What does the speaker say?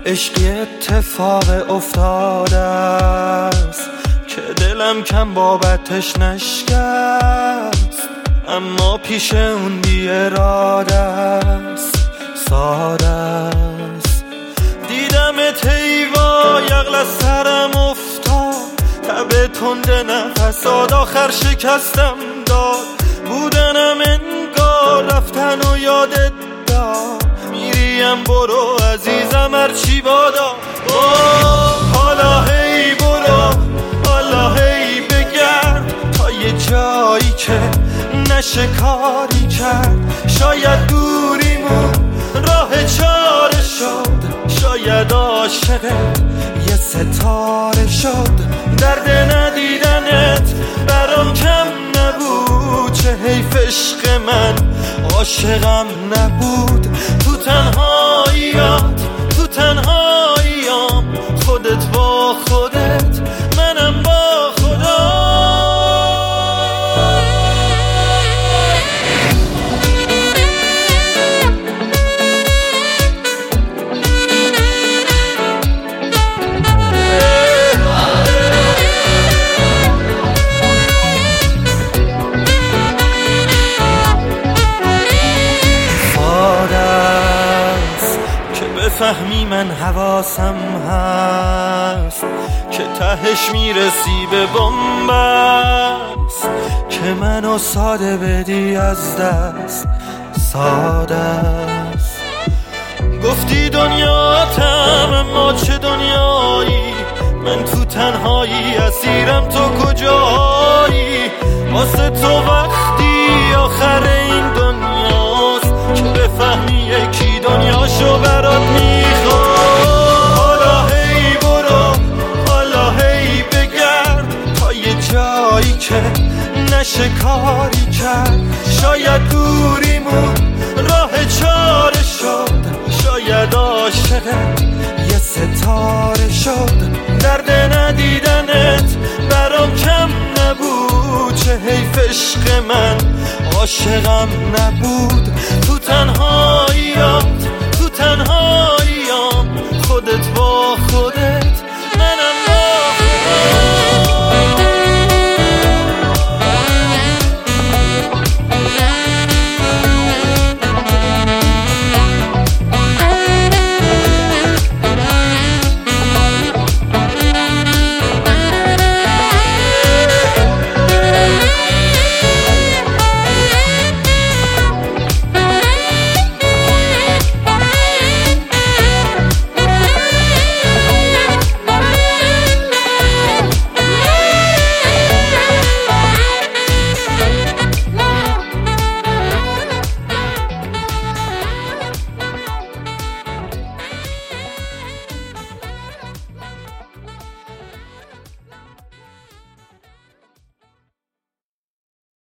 عشقی اتفاق افتاده است که دلم کم بابتش نشکست، اما پیش اون بی اراده است، ساده است. دیدمت ایوا یغل از سرم افتاد، تب تند نفسات آخر شکستم داد. بودنم انگار رفتن و یادت داد، میریم برو عزیزم هرچی بادا. حالا هی برو، حالا هی بگرد تا یه جایی که نشه کاری کرد. شاید دوریمون راه چاره شد، شاید عاشقت یه ستاره شد. درد ندیدنت برام کم نبود، چه حیف عشق من عاشقم نبود. تو تنهاییات، تو تنهاییام، خودت با خودت، منم با خدا. فهمی من حواسم هست که تهش میرسی به بنبست، که منو ساده بدی از دست، ساده است. گفتی دنیاتم اما چه دنیایی، من تو تنهایی اسیرم، تو کجایی؟ واسه تو وقتی آخر این دنیاست که بفهمی یکی دنیاشو برات میخواد. حالا هی برو، حالا هی بگرد تا یه جایی که نشه کاری کرد. شاید دوریمون راه چاره شد، شاید عاشقت یه ستاره شد. درد ندیدنت برام کم نبود، چه حیف عشق من عاشقم نبود. تو تنهاییات، تو تنهایی